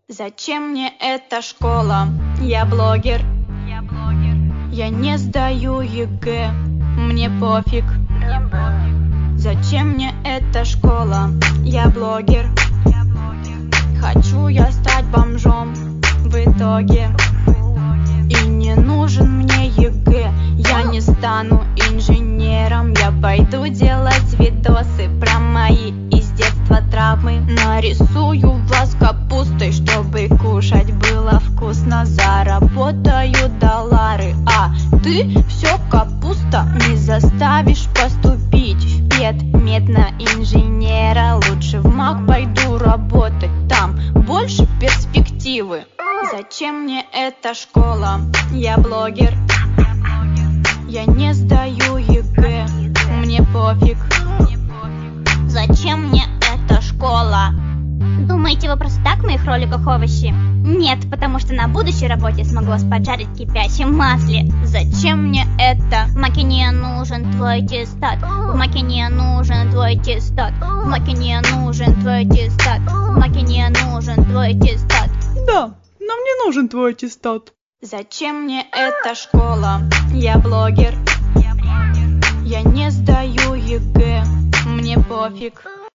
Зачем мне эта школа? Я блогер. Я не сдаю ЕГЭ, мне пофиг. Зачем мне эта школа? Я блогер. Хочу я стать бомжом в итоге. И не нужен мне ЕГЭ. Я не стану инженером. Я пойду делать видосы про мои из детства травмы. Нарисую вас капустой, чтобы кушать было вкусно. Заработаю доллары, а ты все капуста. Не заставишь поступить в педмет на инженера. Лучше в МАК пойду работать, там больше перспективы. Зачем мне эта школа? Я блогер. Я не сдаю ЕГЭ, мне пофиг. Зачем мне эта школа? Думаете, вы просто так в моих роликах овощи? Нет, потому что на будущей работе смогу вас поджарить в кипящем масле. Зачем мне это? В МАКе не нужен твой аттестат. В МАКе не нужен твой аттестат. В МАКе не нужен твой аттестат. В МАКе не нужен твой аттестат. Да, нам не нужен твой аттестат. Зачем мне эта школа? Я блогер. Я не сдаю ЕГЭ, мне пофиг.